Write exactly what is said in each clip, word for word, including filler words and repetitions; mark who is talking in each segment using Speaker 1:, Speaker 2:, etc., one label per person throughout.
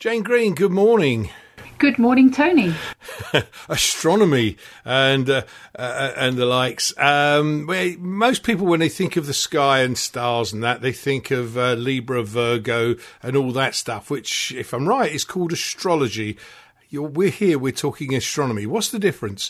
Speaker 1: Jane Green, good morning.
Speaker 2: Good morning, Tony.
Speaker 1: Astronomy and uh, uh, and the likes. Um, where most people, when they think of the sky and stars and that, they think of uh, Libra, Virgo, and all that stuff. Which, if I'm right, is called astrology. You're, we're here. We're talking astronomy. What's the difference?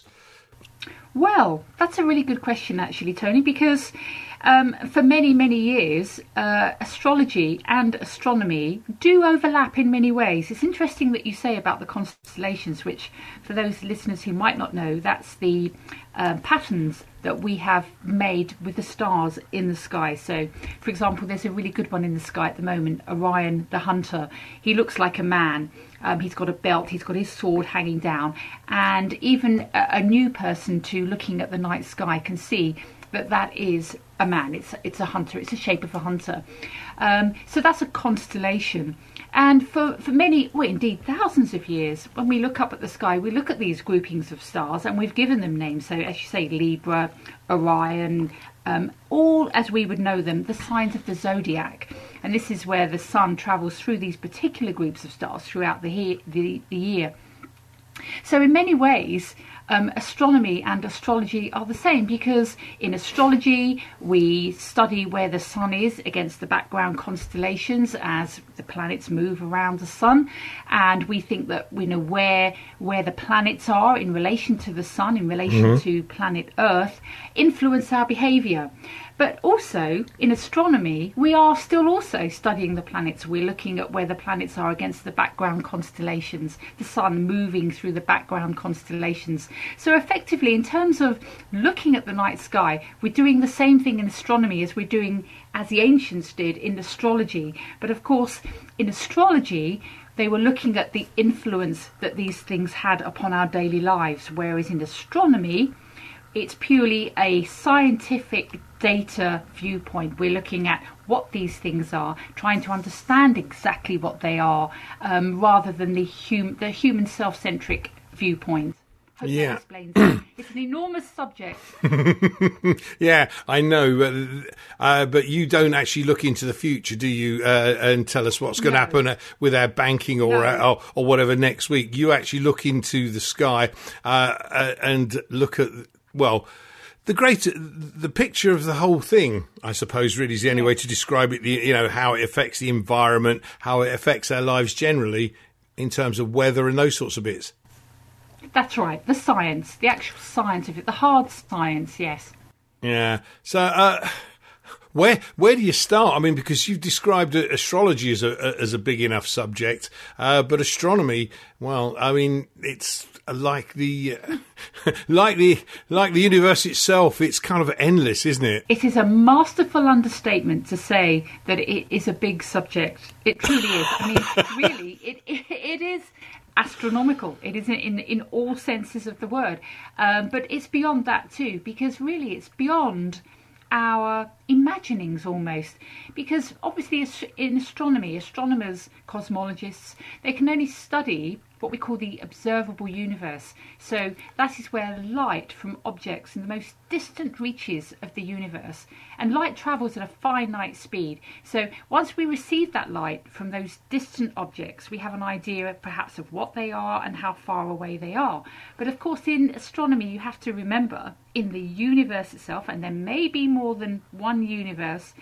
Speaker 2: Well, that's a really good question, actually, Tony, because um, for many, many years, uh, astrology and astronomy do overlap in many ways. It's interesting that you say about the constellations, which, for those listeners who might not know, that's the uh, patterns that we have made with the stars in the sky. So, for example, there's a really good one in the sky at the moment, Orion the Hunter. He looks like a man. Um, he's got a belt, he's got his sword hanging down, and even a, a new person to looking at the night sky can see that that is a man. It's it's a hunter. It's the shape of a hunter. Um, so that's a constellation. And for, for many, well, indeed, thousands of years, when we look up at the sky, we look at these groupings of stars and we've given them names. So, as you say, Libra, Orion, um, all as we would know them, the signs of the zodiac. And this is where the sun travels through these particular groups of stars throughout the, he- the, the year. So in many ways, um, astronomy and astrology are the same, because in astrology we study where the sun is against the background constellations as the planets move around the sun, and we think that we know where where the planets are in relation to the sun, in relation mm-hmm. to planet Earth, influence our behaviour. But also, in astronomy, we are still also studying the planets. We're looking at where the planets are against the background constellations, the sun moving through the background constellations. So effectively, in terms of looking at the night sky, we're doing the same thing in astronomy as we're doing, as the ancients did in astrology. But of course, in astrology, they were looking at the influence that these things had upon our daily lives, whereas in astronomy, it's purely a scientific data viewpoint. We're looking at what these things are, trying to understand exactly what they are, um, rather than the, hum- the human self-centric viewpoint. Hope
Speaker 1: yeah.
Speaker 2: that explains it. It's an enormous subject.
Speaker 1: Yeah, I know, but, uh, but you don't actually look into the future, do you, uh, and tell us what's going to no. happen with our banking or, no. uh, or or whatever next week. You actually look into the sky uh, uh, and look at, well, the great, the picture of the whole thing, I suppose, really is the only way to describe it. The, you know, how it affects the environment, how it affects our lives generally, in terms of weather and those sorts of bits.
Speaker 2: That's right. The science, the actual science of it, the hard science. Yes.
Speaker 1: Yeah. So, uh, where where do you start? I mean, because you've described astrology as a as a big enough subject, uh, but astronomy, well, I mean, it's like the uh, like the like the universe itself. It's kind of endless, isn't it?
Speaker 2: It is a masterful understatement to say that it is a big subject. It truly is. I mean, really, it it, it is astronomical. It is in in all senses of the word, um, but it's beyond that too, because really, it's beyond our imaginings almost, because obviously in astronomy, astronomers, cosmologists, they can only study what we call the observable universe. So that is where light from objects in the most distant reaches of the universe, and light travels at a finite speed. So once we receive that light from those distant objects, we have an idea perhaps of what they are and how far away they are. But of course in astronomy you have to remember, in the universe itself, and there may be more than one universe,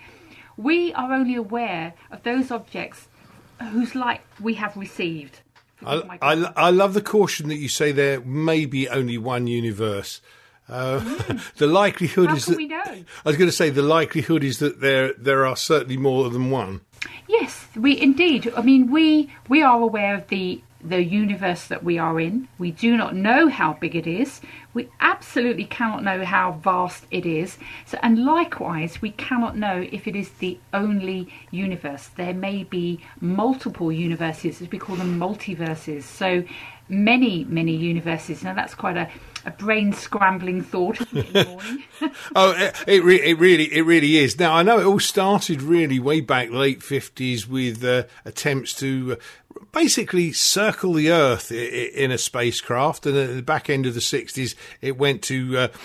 Speaker 2: we are only aware of those objects whose light we have received.
Speaker 1: I, I, I love the caution that you say there may be only one universe. Uh, mm. The likelihood
Speaker 2: How
Speaker 1: is
Speaker 2: can
Speaker 1: that
Speaker 2: we know?
Speaker 1: I was going to say the likelihood is that there there are certainly more than one.
Speaker 2: Yes, we indeed. I mean, we we are aware of the the universe that we are in. We do not know how big it is. We absolutely cannot know how vast it is. So, and likewise, we cannot know if it is the only universe. There may be multiple universes, as we call them multiverses. So many, many universes. Now that's quite a, a brain scrambling thought, isn't it, in the morning?
Speaker 1: Oh, it, it, re- it really, it really is. Now I know it all started really way back late fifties with uh, attempts to uh, basically circle the Earth in a spacecraft, and at the back end of the sixties, it went to uh,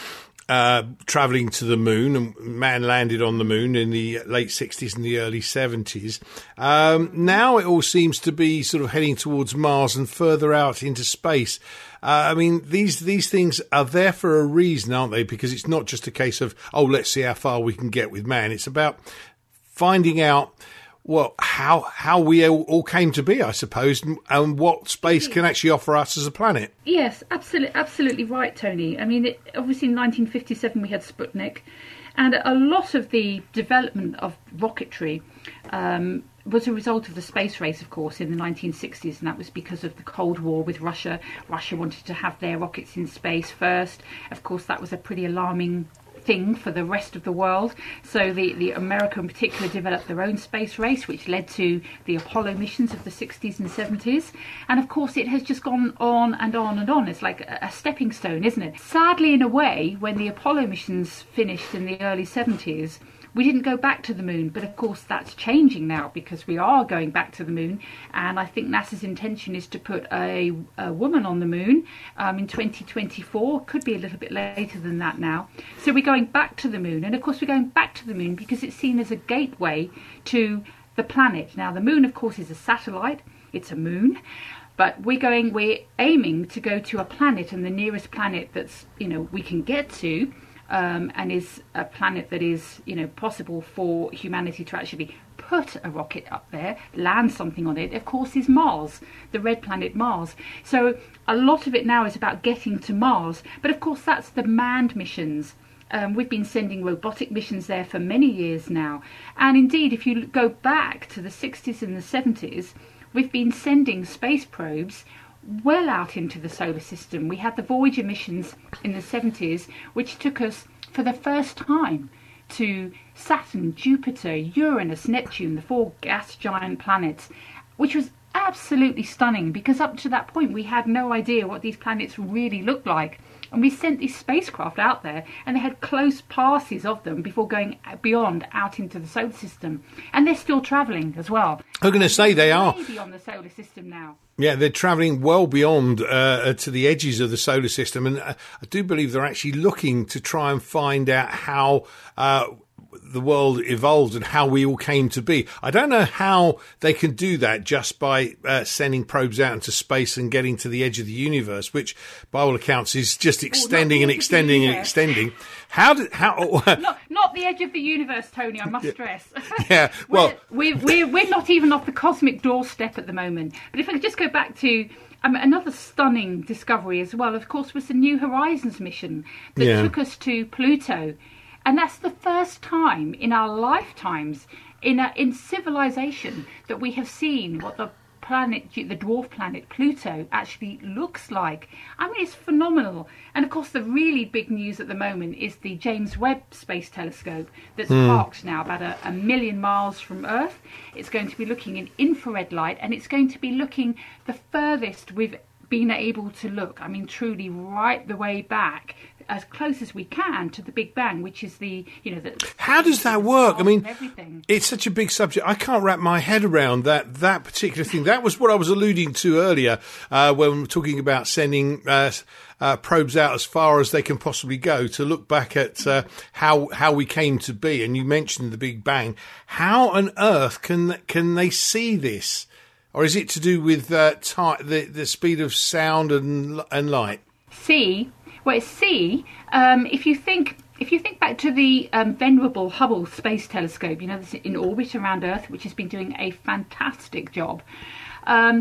Speaker 1: uh, travelling to the moon, and man landed on the moon in the late sixties and the early seventies. Um, now it all seems to be sort of heading towards Mars and further out into space. Uh, I mean, these these things are there for a reason, aren't they? Because it's not just a case of, oh, let's see how far we can get with man. It's about finding out well, how how we all, all came to be, I suppose, and, and what space can actually offer us as a planet.
Speaker 2: Yes, absolutely, absolutely right, Tony. I mean, it, obviously in nineteen fifty-seven we had Sputnik, and a lot of the development of rocketry um, was a result of the space race, of course, in the nineteen sixties, and that was because of the Cold War with Russia. Russia wanted to have their rockets in space first. Of course, that was a pretty alarming thing for the rest of the world. So the, the America in particular developed their own space race, which led to the Apollo missions of the sixties and seventies. And of course it has just gone on and on and on. It's like a, a stepping stone, isn't it? Sadly, in a way, when the Apollo missions finished in the early seventies, we didn't go back to the moon, but of course that's changing now because we are going back to the moon, and I think NASA's intention is to put a, a woman on the moon um, in twenty twenty-four, could be a little bit later than that now. So we're going back to the moon, and of course we're going back to the moon because it's seen as a gateway to the planet. Now the moon, of course, is a satellite, it's a moon, but we're going, we're aiming to go to a planet, and the nearest planet that's, you know, we can get to Um, and is a planet that is, you know, possible for humanity to actually put a rocket up there, land something on it, of course, is Mars, the red planet Mars. So a lot of it now is about getting to Mars. But of course, that's the manned missions. Um, we've been sending robotic missions there for many years now. And indeed, if you go back to the sixties and the seventies, we've been sending space probes well out into the solar system. We had the Voyager missions in the seventies, which took us for the first time to Saturn, Jupiter, Uranus, Neptune, the four gas giant planets, which was absolutely stunning because up to that point we had no idea what these planets really looked like. And we sent these spacecraft out there, and they had close passes of them before going beyond out into the solar system. And they're still travelling as well.
Speaker 1: I'm going to say they are.
Speaker 2: Beyond the solar system now.
Speaker 1: Yeah, they're travelling well beyond uh, to the edges of the solar system. And uh, I do believe they're actually looking to try and find out how uh, the world evolved and how we all came to be. I don't know how they can do that just by uh, sending probes out into space and getting to the edge of the universe, which by all accounts is just extending oh, and extending and extending. How did how?
Speaker 2: not, not the edge of the universe, Tony. I must stress.
Speaker 1: Yeah, well,
Speaker 2: we're, we're we're not even off the cosmic doorstep at the moment. But if I could just go back to um, another stunning discovery as well, of course, was the New Horizons mission that
Speaker 1: yeah.
Speaker 2: took us to Pluto. And that's the first time in our lifetimes in a, in civilization that we have seen what the planet, the dwarf planet Pluto, actually looks like. I mean, it's phenomenal. And of course, the really big news at the moment is the James Webb Space Telescope that's mm. parked now about a, a million miles from Earth. It's going to be looking in infrared light, and it's going to be looking the furthest we've been able to look. I mean, truly right the way back, as close as we can to the Big Bang, which is the, you know, the...
Speaker 1: How does that work? I mean,
Speaker 2: everything.
Speaker 1: It's such a big subject. I can't wrap my head around that that particular thing. That was what I was alluding to earlier uh, when we were talking about sending uh, uh, probes out as far as they can possibly go to look back at uh, how how we came to be. And you mentioned the Big Bang. How on earth can can they see this? Or is it to do with uh, ti- the, the speed of sound and and light?
Speaker 2: See... Well, see, um, if you think if you think back to the um, venerable Hubble Space Telescope, you know, this in orbit around Earth, which has been doing a fantastic job. Um,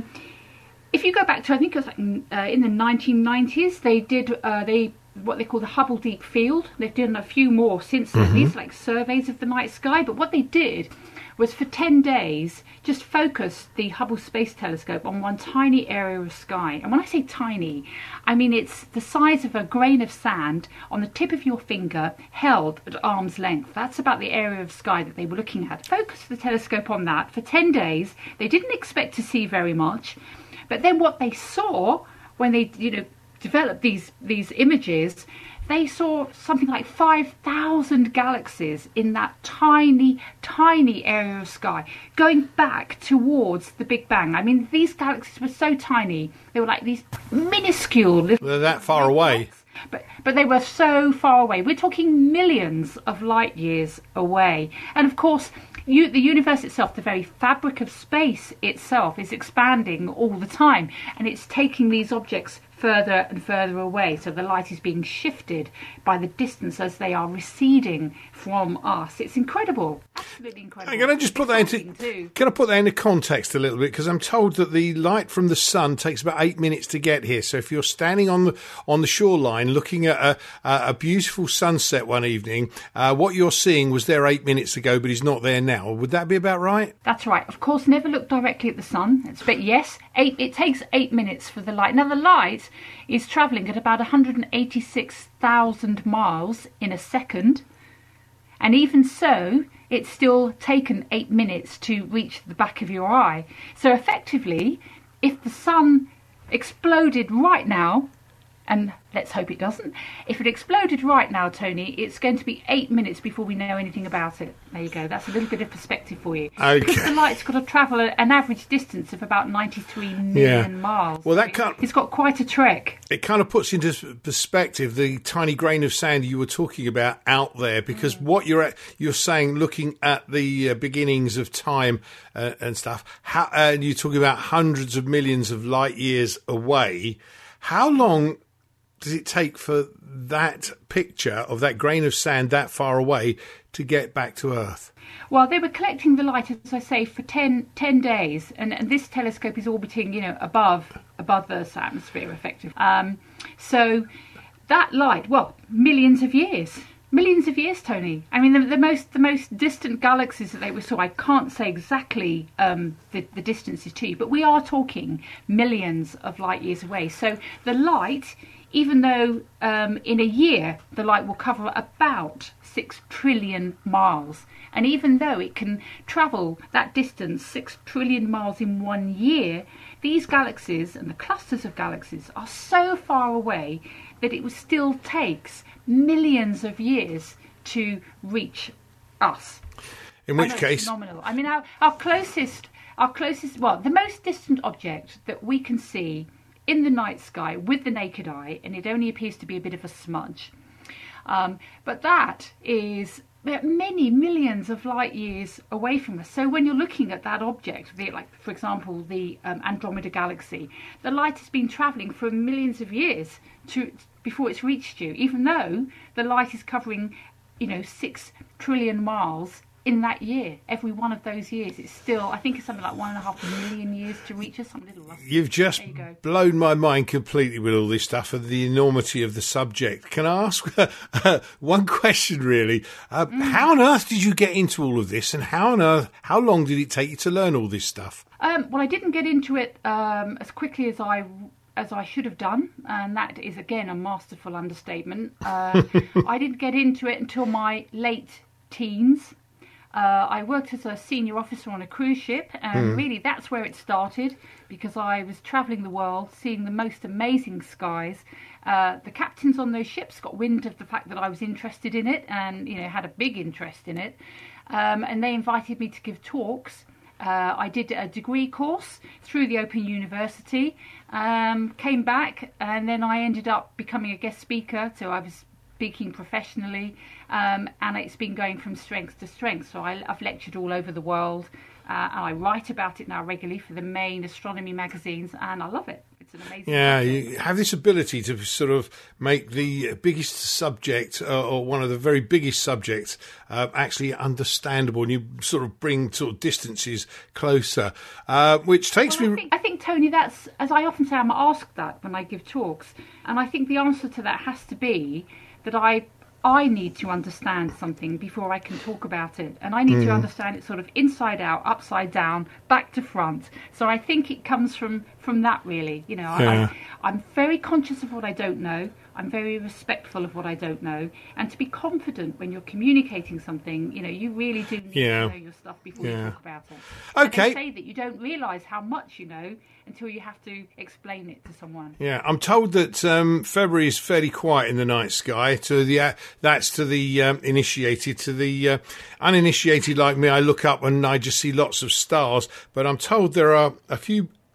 Speaker 2: if you go back to, I think it was like uh, in the nineteen nineties, they did uh, they what they call the Hubble Deep Field. They've done a few more since then, mm-hmm. these like surveys of the night sky. But what they did was for ten days just focus the Hubble Space Telescope on one tiny area of sky. And when I say tiny, I mean it's the size of a grain of sand on the tip of your finger held at arm's length. That's about the area of sky that they were looking at. Focus the telescope on that for ten days. They didn't expect to see very much. But then what they saw when they, you know, developed these, these images, they saw something like five thousand galaxies in that tiny, tiny area of sky, going back towards the Big Bang. I mean, these galaxies were so tiny. They were like these minuscule little...
Speaker 1: They're that far away.
Speaker 2: But but they were so far away. We're talking millions of light years away. And of course, you, the universe itself, the very fabric of space itself, is expanding all the time. And it's taking these objects further and further away. So the light is being shifted by the distance as they are receding from us. It's incredible. Absolutely incredible.
Speaker 1: Can I just put that into too. Can I put that into context a little bit? Because I'm told that the light from the sun takes about eight minutes to get here. So if you're standing on the on the shoreline looking at a, a beautiful sunset one evening, uh, what you're seeing was there eight minutes ago, but he's not there now. Would that be about right?
Speaker 2: That's right. Of course, never look directly at the sun. It's, but yes, eight. It takes eight minutes for the light. Now the light is travelling at about one hundred eighty-six thousand miles in a second. And even so, it's still taken eight minutes to reach the back of your eye. So effectively, if the sun exploded right now, and let's hope it doesn't, if it exploded right now, Tony, it's going to be eight minutes before we know anything about it. There you go. That's a little bit of perspective for you.
Speaker 1: Okay.
Speaker 2: Because the light's got to travel an average distance of about ninety-three million
Speaker 1: yeah.
Speaker 2: miles.
Speaker 1: Well, that
Speaker 2: so
Speaker 1: can't...
Speaker 2: It's got quite a trek.
Speaker 1: It kind of puts into perspective the tiny grain of sand you were talking about out there, because mm. what you're at, you're saying, looking at the uh, beginnings of time uh, and stuff, how, and you're talking about hundreds of millions of light years away. How long does it take for that picture of that grain of sand that far away to get back to Earth?
Speaker 2: Well, they were collecting the light, as I say, for ten, ten days, and, and this telescope is orbiting, you know, above above Earth's atmosphere, effectively. Um, so that light, well, millions of years, millions of years, Tony. I mean, the, the most the most distant galaxies that they were saw, I can't say exactly um, the, the distances to you, but we are talking millions of light years away. So the light, even though um, in a year the light will cover about six trillion miles, and even though it can travel that distance, six trillion miles in one year, these galaxies and the clusters of galaxies are so far away that it still takes millions of years to reach us.
Speaker 1: In which
Speaker 2: I know,
Speaker 1: case,
Speaker 2: phenomenal. I mean, our, our closest, our closest, well, the most distant object that we can see in the night sky with the naked eye, and it only appears to be a bit of a smudge, um, but that is many millions of light years away from us. So when you're looking at that object, like for example the um, Andromeda Galaxy, the light has been travelling for millions of years to before it's reached you, even though the light is covering, you know, six trillion miles in that year. Every one of those years, it's still, I think it's something like one and a half million years to reach us. I'm a little rusty.
Speaker 1: You've just you blown my mind completely with all this stuff and the enormity of the subject. Can I ask uh, one question, really? Uh, mm. How on earth did you get into all of this, and how on earth, how long did it take you to learn all this stuff?
Speaker 2: Um, well, I didn't get into it um, as quickly as I as I should have done, and that is again a masterful understatement. Uh, I didn't get into it until my late teens. Uh, I worked as a senior officer on a cruise ship, and mm. really that's where it started, because I was travelling the world, seeing the most amazing skies. Uh, the captains on those ships got wind of the fact that I was interested in it, and you know had a big interest in it, um, and they invited me to give talks. Uh, I did a degree course through the Open University, um, came back, and then I ended up becoming a guest speaker, so I was speaking professionally, um, and it's been going from strength to strength. So I, I've lectured all over the world, uh, and I write about it now regularly for the main astronomy magazines, and I love it. It's an amazing
Speaker 1: Yeah,
Speaker 2: subject.
Speaker 1: You have this ability to sort of make the biggest subject, uh, or one of the very biggest subjects, uh, actually understandable, and you sort of bring sort of distances closer, uh, which takes
Speaker 2: well,
Speaker 1: me...
Speaker 2: I think, I think, Tony, that's, as I often say, I'm asked that when I give talks, and I think the answer to that has to be that I I need to understand something before I can talk about it, and I need mm. to understand it sort of inside out, upside down, back to front. So I think it comes from from that, really. You know,
Speaker 1: yeah.
Speaker 2: I, I'm very conscious of what I don't know. I'm very respectful of what I don't know, and to be confident when you're communicating something, you know, you really do need
Speaker 1: yeah.
Speaker 2: to know your stuff before
Speaker 1: yeah.
Speaker 2: you talk about it.
Speaker 1: Okay.
Speaker 2: And they say that you don't realise how much you know until you have to explain it to someone.
Speaker 1: Yeah, I'm told that um, February is fairly quiet in the night sky. To the uh, that's to the um, initiated. To the uh, uninitiated like me, I look up and I just see lots of stars. But I'm told there are a few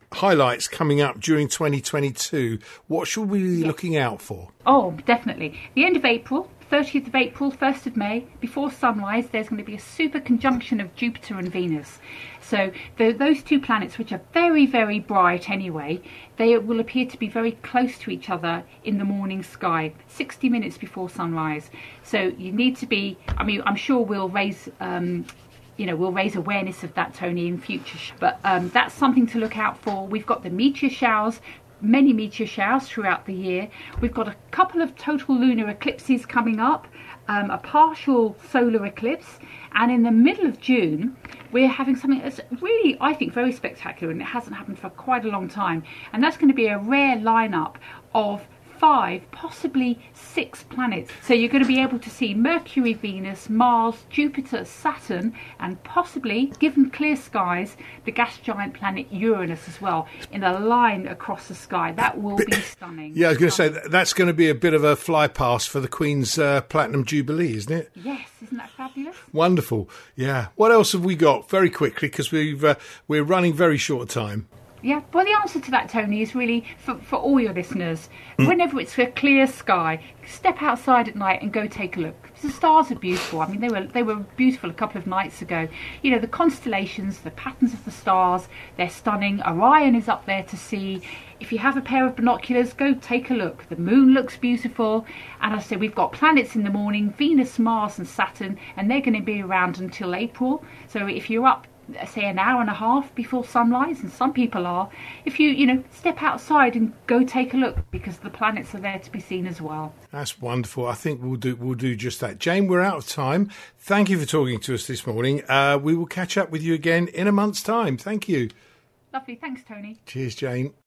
Speaker 1: highlights coming up during twenty twenty-two. What should we be
Speaker 2: Yes.
Speaker 1: looking out for?
Speaker 2: Oh, definitely. The end of April, thirtieth of April, first of May, before sunrise, there's going to be a super conjunction of Jupiter and Venus. So the, those two planets, which are very, very bright anyway, they will appear to be very close to each other in the morning sky, sixty minutes before sunrise. So you need to be, I mean, I'm sure we'll raise... Um, you know, we'll raise awareness of that, Tony, in future. Sh- but um, that's something to look out for. We've got the meteor showers, many meteor showers throughout the year. We've got a couple of total lunar eclipses coming up, um, a partial solar eclipse. And in the middle of June, we're having something that's really, I think, very spectacular, and it hasn't happened for quite a long time. And that's going to be a rare lineup of five, possibly six planets. So you're going to be able to see Mercury, Venus, Mars, Jupiter, Saturn, and possibly, given clear skies, the gas giant planet Uranus as well, in a line across the sky. That will be stunning.
Speaker 1: Yeah, I was going to say, that- that's going to be a bit of a fly past for the Queen's uh, Platinum Jubilee, isn't it?
Speaker 2: Yes, isn't that fabulous?
Speaker 1: Wonderful. Yeah. What else have we got? Very quickly, because we've uh, we're running very short time.
Speaker 2: Yeah, well, the answer to that, Tony, is really for, for all your listeners. Mm. Whenever it's a clear sky, step outside at night and go take a look. The stars are beautiful. I mean, they were they were beautiful a couple of nights ago. You know, the constellations, the patterns of the stars, they're stunning. Orion is up there to see. If you have a pair of binoculars, go take a look. The moon looks beautiful. And I say we've got planets in the morning, Venus, Mars and Saturn, and they're going to be around until April. So if you're up, say, an hour and a half before sunrise, and some people are, if you you know step outside and go take a look, because the planets are there to be seen as well.
Speaker 1: That's wonderful. I think we'll do we'll do just that. Jane, we're out of time. Thank you for talking to us this morning. Uh, we will catch up with you again in a month's time. Thank you.
Speaker 2: Lovely. Thanks, Tony.
Speaker 1: Cheers, Jane.